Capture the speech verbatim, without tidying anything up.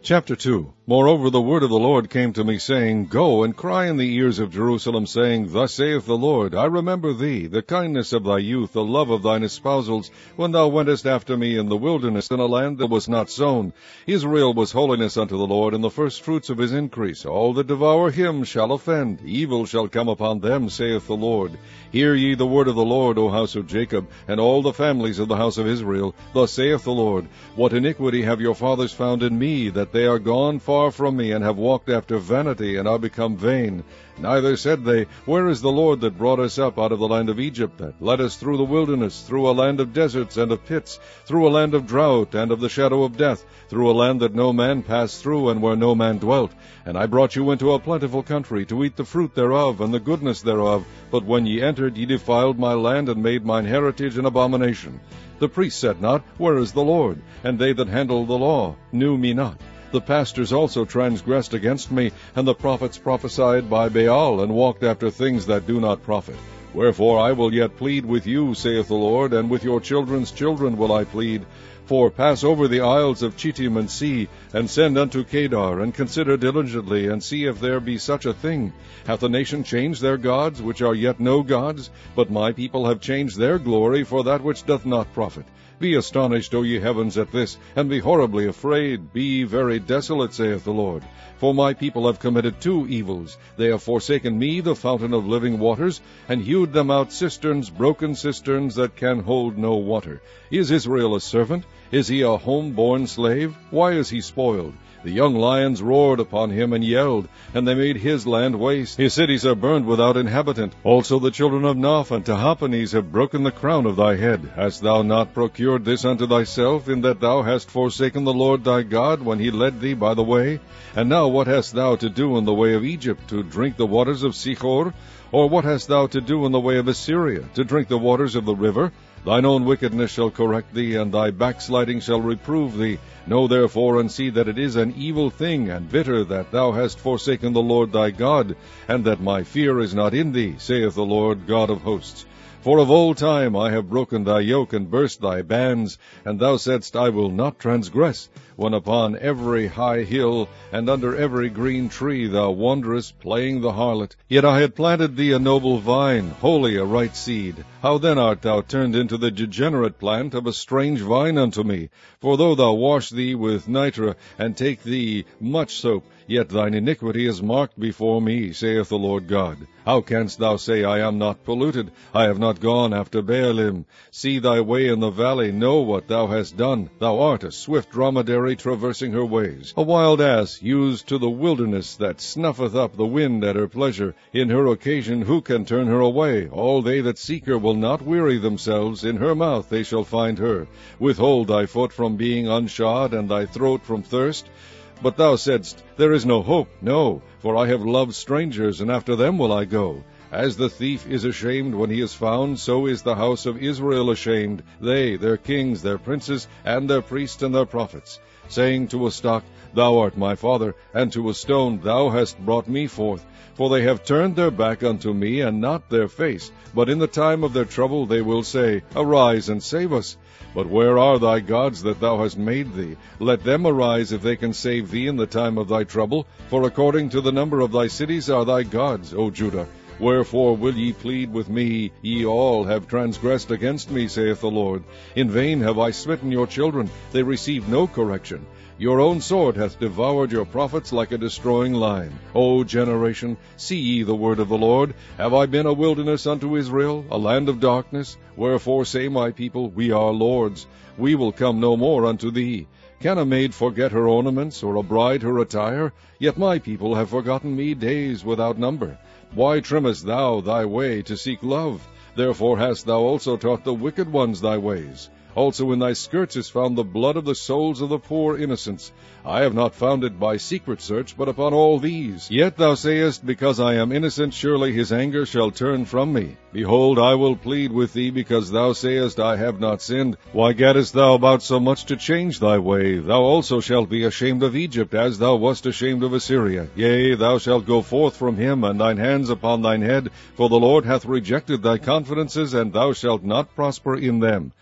Chapter two. Moreover, the word of the Lord came to me, saying, Go and cry in the ears of Jerusalem, saying, Thus saith the Lord, I remember thee, the kindness of thy youth, the love of thine espousals, when thou wentest after me in the wilderness, in a land that was not sown. Israel was holiness unto the Lord, and the first fruits of his increase. All that devour him shall offend. Evil shall come upon them, saith the Lord. Hear ye the word of the Lord, O house of Jacob, and all the families of the house of Israel. Thus saith the Lord, What iniquity have your fathers found in me, that they are gone far from me, and have walked after vanity, and are become vain? Neither said they, Where is the Lord that brought us up out of the land of Egypt, that led us through the wilderness, through a land of deserts and of pits, through a land of drought and of the shadow of death, through a land that no man passed through, and where no man dwelt? And I brought you into a plentiful country, to eat the fruit thereof, and the goodness thereof. But when ye entered, ye defiled my land, and made mine heritage an abomination. The priests said not, Where is the Lord? And they that handle the law knew me not. The pastors also transgressed against me, and the prophets prophesied by Baal, and walked after things that do not profit. Wherefore I will yet plead with you, saith the Lord, and with your children's children will I plead. For pass over the isles of Chittim, and see, and send unto Kedar, and consider diligently, and see if there be such a thing. Hath a nation changed their gods, which are yet no gods? But my people have changed their glory for that which doth not profit. Be astonished, O ye heavens, at this, and be horribly afraid. Be ye very desolate, saith the Lord. For my people have committed two evils. They have forsaken me, the fountain of living waters, and hewed them out cisterns, broken cisterns, that can hold no water. Is Israel a servant? Is he a home-born slave? Why is he spoiled? The young lions roared upon him and yelled, and they made his land waste. His cities are burned without inhabitant. Also the children of Noph and Tahpanhes have broken the crown of thy head. Hast thou not procured this unto thyself, in that thou hast forsaken the Lord thy God, when he led thee by the way? And now what hast thou to do in the way of Egypt, to drink the waters of Sichor? Or what hast thou to do in the way of Assyria, to drink the waters of the river? Thine own wickedness shall correct thee, and thy backsliding shall reprove thee. Know therefore and see that it is an evil thing and bitter that thou hast forsaken the Lord thy God, and that my fear is not in thee, saith the Lord God of hosts. For of old time I have broken thy yoke and burst thy bands, and thou saidst, I will not transgress, when upon every high hill and under every green tree thou wanderest, playing the harlot. Yet I had planted thee a noble vine, wholly a right seed. How then art thou turned into the degenerate plant of a strange vine unto me? For though thou wash thee with nitre, and take thee much soap, yet thine iniquity is marked before me, saith the Lord God. How canst thou say, I am not polluted? I have not gone after Baalim. See thy way in the valley, know what thou hast done. Thou art a swift dromedary traversing her ways, a wild ass used to the wilderness, that snuffeth up the wind at her pleasure. In her occasion who can turn her away? All they that seek her will not weary themselves. In her mouth they shall find her. Withhold thy foot from being unshod, and thy throat from thirst. But thou saidst, There is no hope. No, for I have loved strangers, and after them will I go. As the thief is ashamed when he is found, so is the house of Israel ashamed, they, their kings, their princes, and their priests and their prophets, saying to a stock, Thou art my father, and to a stone, Thou hast brought me forth. For they have turned their back unto me, and not their face. But in the time of their trouble they will say, Arise and save us. But where are thy gods that thou hast made thee? Let them arise if they can save thee in the time of thy trouble. For according to the number of thy cities are thy gods, O Judah. Wherefore will ye plead with me? Ye all have transgressed against me, saith the Lord. In vain have I smitten your children. They receive no correction. Your own sword hath devoured your prophets like a destroying lion. O generation, see ye the word of the Lord. Have I been a wilderness unto Israel, a land of darkness? Wherefore say my people, We are lords. We will come no more unto thee. Can a maid forget her ornaments, or a bride her attire? Yet my people have forgotten me days without number. Why trimmest thou thy way to seek love? Therefore hast thou also taught the wicked ones thy ways. Also in thy skirts is found the blood of the souls of the poor innocents. I have not found it by secret search, but upon all these. Yet thou sayest, Because I am innocent, surely his anger shall turn from me. Behold, I will plead with thee, because thou sayest, I have not sinned. Why gaddest thou about so much to change thy way? Thou also shalt be ashamed of Egypt, as thou wast ashamed of Assyria. Yea, thou shalt go forth from him, and thine hands upon thine head. For the Lord hath rejected thy confidences, and thou shalt not prosper in them.